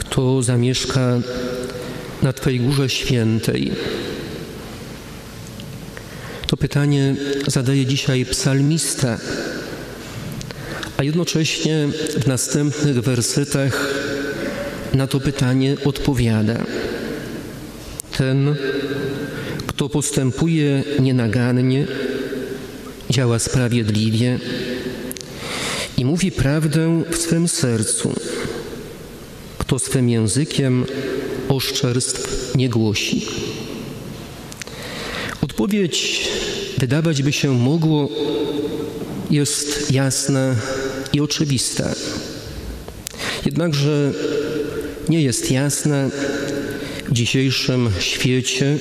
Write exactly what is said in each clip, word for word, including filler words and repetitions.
kto zamieszka na Twej Górze Świętej? To pytanie zadaje dzisiaj psalmista, a jednocześnie w następnych wersetach na to pytanie odpowiada. Ten, kto postępuje nienagannie, działa sprawiedliwie i mówi prawdę w swym sercu, kto swym językiem oszczerstw nie głosi. Odpowiedź, wydawać by się mogło, jest jasna i oczywista. Jednakże nie jest jasna w dzisiejszym świecie,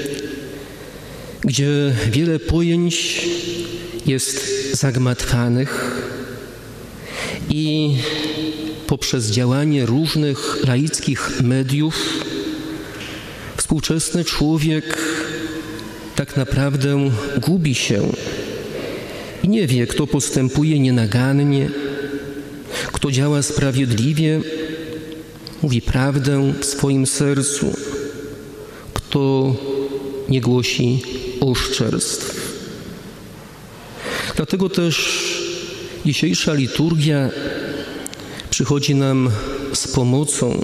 gdzie wiele pojęć jest zagmatwanych i poprzez działanie różnych laickich mediów współczesny człowiek tak naprawdę gubi się i nie wie, kto postępuje nienagannie, kto działa sprawiedliwie, mówi prawdę w swoim sercu, kto nie głosi oszczerstw. Dlatego też dzisiejsza liturgia przychodzi nam z pomocą.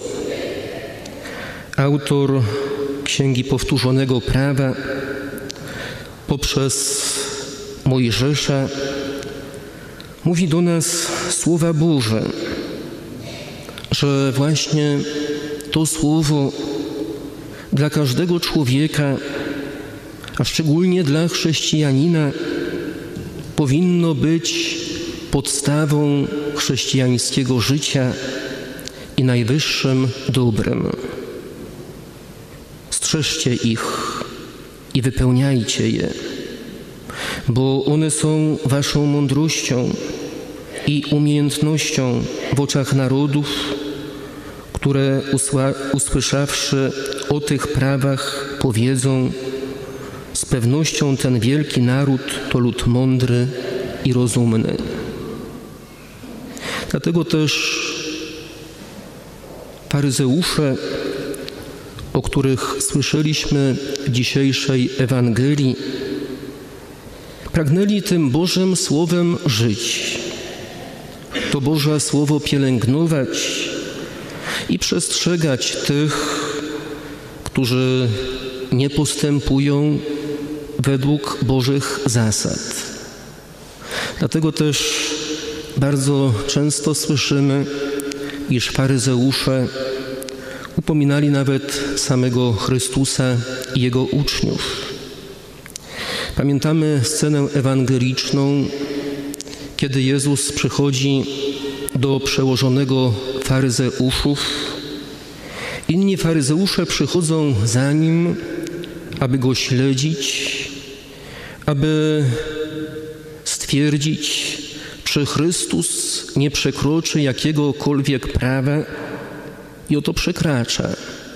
Autor Księgi Powtórzonego Prawa poprzez Mojżesza mówi do nas słowa Boże, że właśnie to słowo dla każdego człowieka, a szczególnie dla chrześcijanina, powinno być podstawą chrześcijańskiego życia i najwyższym dobrem. Strzeżcie ich i wypełniajcie je, bo one są waszą mądrością i umiejętnością w oczach narodów, które usła, usłyszawszy o tych prawach powiedzą: z pewnością ten wielki naród to lud mądry i rozumny. Dlatego też faryzeusze, o których słyszeliśmy w dzisiejszej Ewangelii, pragnęli tym Bożym Słowem żyć, to Boże Słowo pielęgnować i przestrzegać tych, którzy nie postępują według Bożych zasad. Dlatego też bardzo często słyszymy, iż faryzeusze upominali nawet samego Chrystusa i Jego uczniów. Pamiętamy scenę ewangeliczną, kiedy Jezus przychodzi do przełożonego faryzeuszów. Inni faryzeusze przychodzą za Nim, aby Go śledzić, aby stwierdzić, czy Chrystus nie przekroczy jakiegokolwiek prawa, i oto przekracza,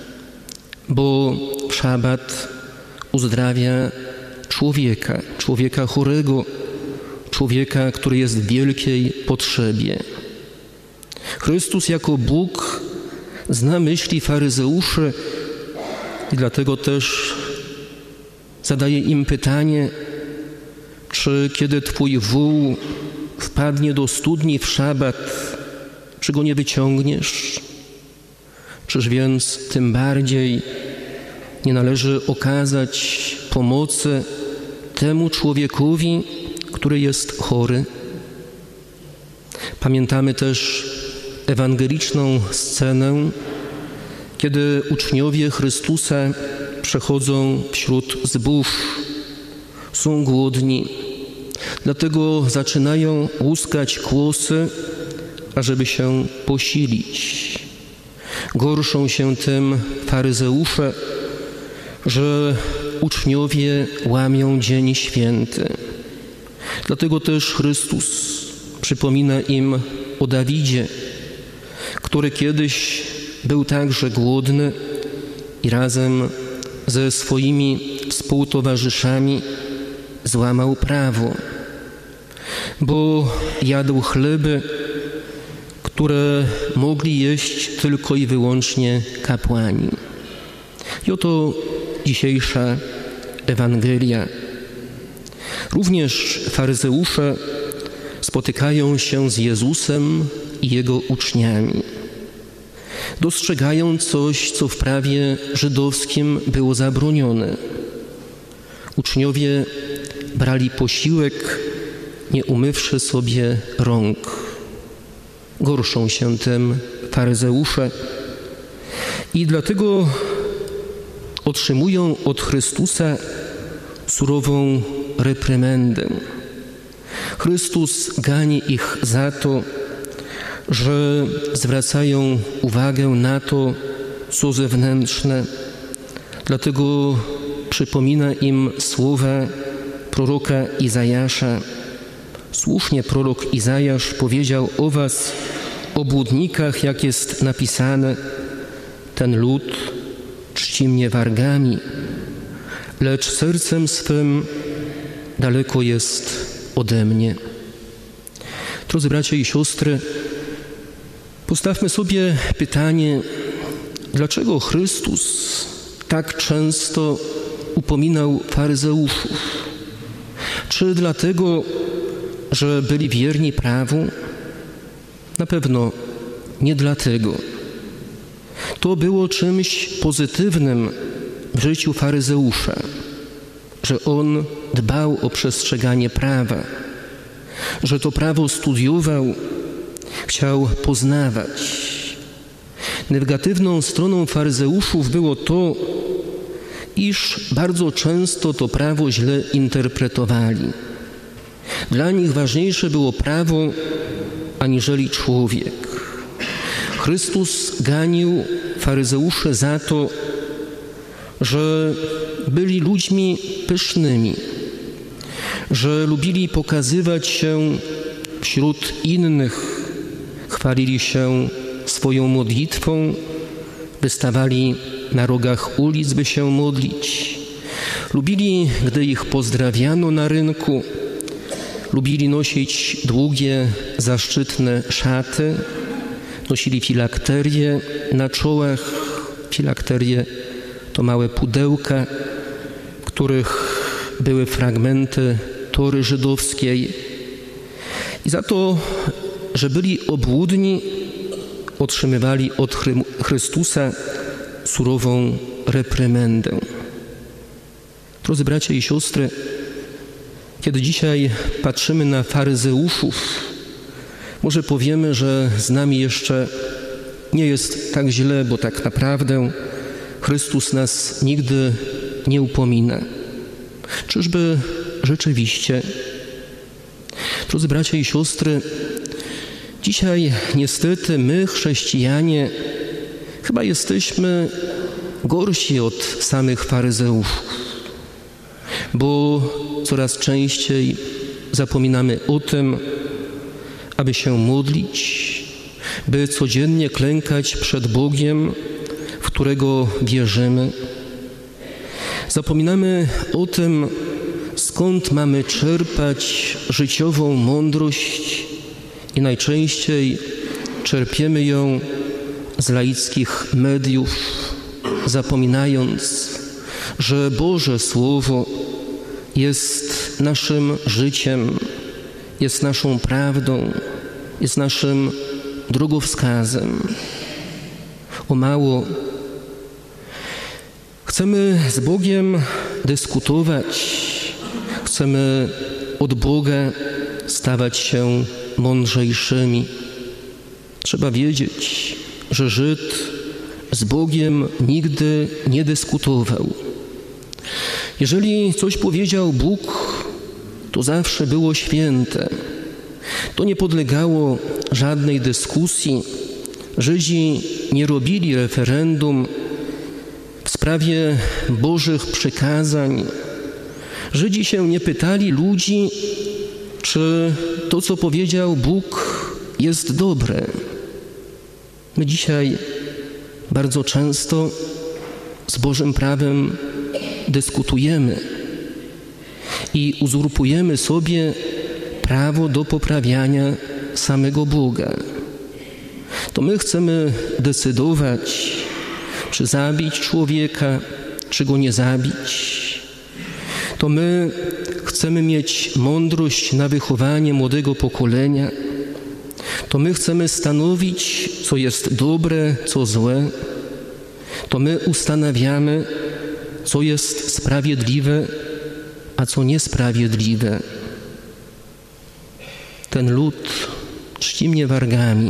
bo w szabat uzdrawia człowieka, człowieka chorego, człowieka, który jest w wielkiej potrzebie. Chrystus jako Bóg zna myśli faryzeuszy i dlatego też zadaje im pytanie, czy kiedy Twój wół wpadnie do studni w szabat, czy go nie wyciągniesz? Czyż więc tym bardziej nie należy okazać pomocy temu człowiekowi, który jest chory? Pamiętamy też ewangeliczną scenę, kiedy uczniowie Chrystusa przechodzą wśród zbóż, są głodni, dlatego zaczynają łuskać kłosy, ażeby się posilić. Gorszą się tym faryzeusze, że uczniowie łamią dzień święty. Dlatego też Chrystus przypomina im o Dawidzie, który kiedyś był także głodny i razem ze swoimi współtowarzyszami złamał prawo, bo jadł chleby, które mogli jeść tylko i wyłącznie kapłani. I oto dzisiejsza Ewangelia. Również faryzeusze spotykają się z Jezusem i Jego uczniami. Dostrzegają coś, co w prawie żydowskim było zabronione. Uczniowie brali posiłek, nie umywszy sobie rąk. Gorszą się tym faryzeusze i dlatego otrzymują od Chrystusa surową reprymendę. Chrystus gani ich za to, że zwracają uwagę na to, co zewnętrzne. Dlatego przypomina im słowa proroka Izajasza. Słusznie prorok Izajasz powiedział o was, obłudnikach, jak jest napisane: ten lud czci mnie wargami, lecz sercem swym daleko jest ode mnie. Drodzy bracia i siostry, postawmy sobie pytanie, dlaczego Chrystus tak często upominał faryzeuszów? Czy dlatego, że byli wierni prawu? Na pewno nie dlatego. To było czymś pozytywnym w życiu faryzeusza, że on dbał o przestrzeganie prawa, że to prawo studiował, chciał poznawać. Negatywną stroną faryzeuszów było to, iż bardzo często to prawo źle interpretowali. Dla nich ważniejsze było prawo aniżeli człowiek. Chrystus ganił faryzeuszy za to, że byli ludźmi pysznymi, że lubili pokazywać się wśród innych, chwalili się swoją modlitwą, wystawali na rogach ulic, by się modlić. Lubili, gdy ich pozdrawiano na rynku, lubili nosić długie, zaszczytne szaty, nosili filakterie na czołach. Filakterie to małe pudełka, w których były fragmenty Tory żydowskiej. I za to, że byli obłudni, otrzymywali od Chrystusa surową reprymendę. Drodzy bracia i siostry, kiedy dzisiaj patrzymy na faryzeuszów, może powiemy, że z nami jeszcze nie jest tak źle, bo tak naprawdę Chrystus nas nigdy nie upomina. Czyżby rzeczywiście? Drodzy bracia i siostry, dzisiaj niestety my, chrześcijanie, chyba jesteśmy gorsi od samych faryzeuszów, bo coraz częściej zapominamy o tym, aby się modlić, by codziennie klękać przed Bogiem, w którego wierzymy. Zapominamy o tym, skąd mamy czerpać życiową mądrość i najczęściej czerpiemy ją z laickich mediów, zapominając, że Boże Słowo jest naszym życiem, jest naszą prawdą, jest naszym drogowskazem. O mało chcemy z Bogiem dyskutować, chcemy od Boga stawać się mądrzejszymi. Trzeba wiedzieć, że Żyd z Bogiem nigdy nie dyskutował. Jeżeli coś powiedział Bóg, to zawsze było święte. To nie podlegało żadnej dyskusji. Żydzi nie robili referendum w sprawie Bożych przykazań. Żydzi się nie pytali ludzi, czy to, co powiedział Bóg, jest dobre. My dzisiaj bardzo często z Bożym prawem dyskutujemy i uzurpujemy sobie prawo do poprawiania samego Boga. To my chcemy decydować, czy zabić człowieka, czy go nie zabić. To my chcemy mieć mądrość na wychowanie młodego pokolenia. To my chcemy stanowić, co jest dobre, co złe. To my ustanawiamy, co jest sprawiedliwe, a co niesprawiedliwe. Ten lud czci mnie wargami,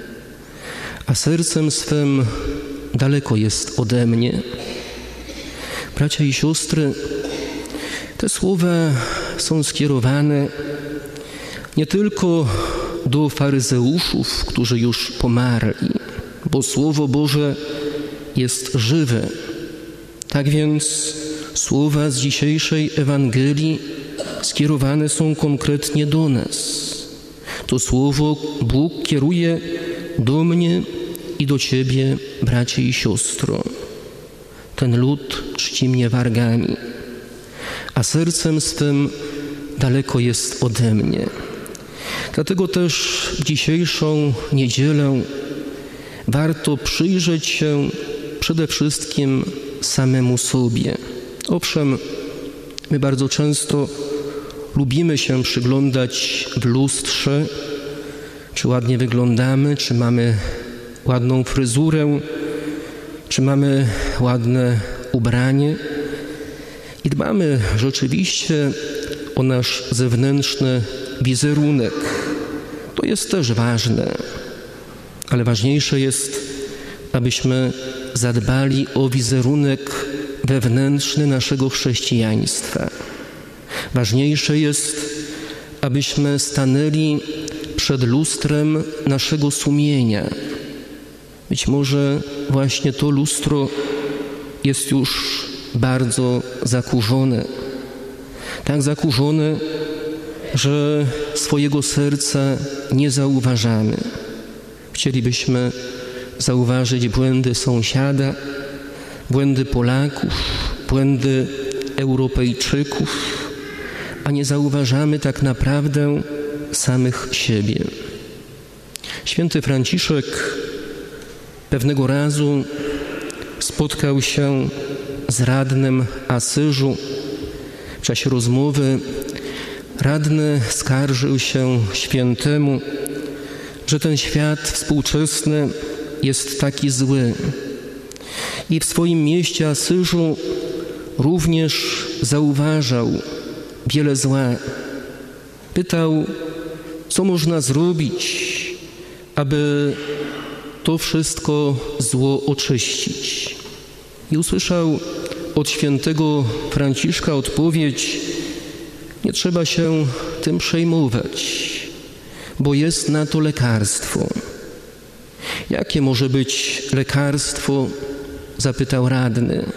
a sercem swym daleko jest ode mnie. Bracia i siostry, te słowa są skierowane nie tylko do faryzeuszów, którzy już pomarli, bo Słowo Boże jest żywe. Tak więc słowa z dzisiejszej Ewangelii skierowane są konkretnie do nas. To słowo Bóg kieruje do mnie i do ciebie, bracie i siostro. Ten lud czci mnie wargami, a sercem swym daleko jest ode mnie. Dlatego też w dzisiejszą niedzielę warto przyjrzeć się przede wszystkim samemu sobie. Owszem, my bardzo często lubimy się przyglądać w lustrze, czy ładnie wyglądamy, czy mamy ładną fryzurę, czy mamy ładne ubranie. I dbamy rzeczywiście o nasz zewnętrzny wizerunek. To jest też ważne, ale ważniejsze jest, abyśmy zadbali o wizerunek wewnętrzny naszego chrześcijaństwa. Ważniejsze jest, abyśmy stanęli przed lustrem naszego sumienia. Być może właśnie to lustro jest już bardzo zakurzone. Tak zakurzone, że swojego serca nie zauważamy. Chcielibyśmy zauważyć błędy sąsiada, błędy Polaków, błędy Europejczyków, a nie zauważamy tak naprawdę samych siebie. Święty Franciszek pewnego razu spotkał się z radnym Asyżu. W czasie rozmowy radny skarżył się świętemu, że ten świat współczesny jest taki zły. I w swoim mieście Asyżu również zauważał wiele zła. Pytał, co można zrobić, aby to wszystko zło oczyścić. I usłyszał od świętego Franciszka odpowiedź: nie trzeba się tym przejmować, bo jest na to lekarstwo. Jakie może być lekarstwo? Zapytał radny.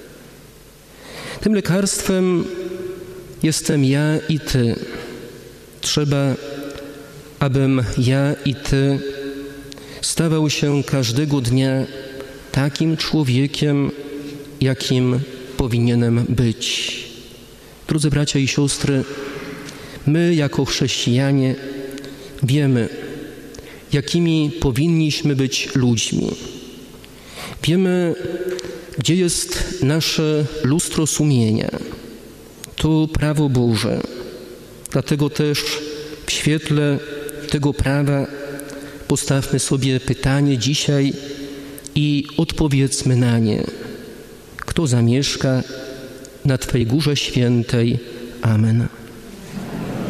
Tym lekarstwem jestem ja i ty. Trzeba, abym ja i ty stawał się każdego dnia takim człowiekiem, jakim powinienem być. Drodzy bracia i siostry, my jako chrześcijanie wiemy, jakimi powinniśmy być ludźmi. Wiemy, gdzie jest nasze lustro sumienia. To prawo Boże. Dlatego też w świetle tego prawa postawmy sobie pytanie dzisiaj i odpowiedzmy na nie. Kto zamieszka na Twej górze świętej? Amen.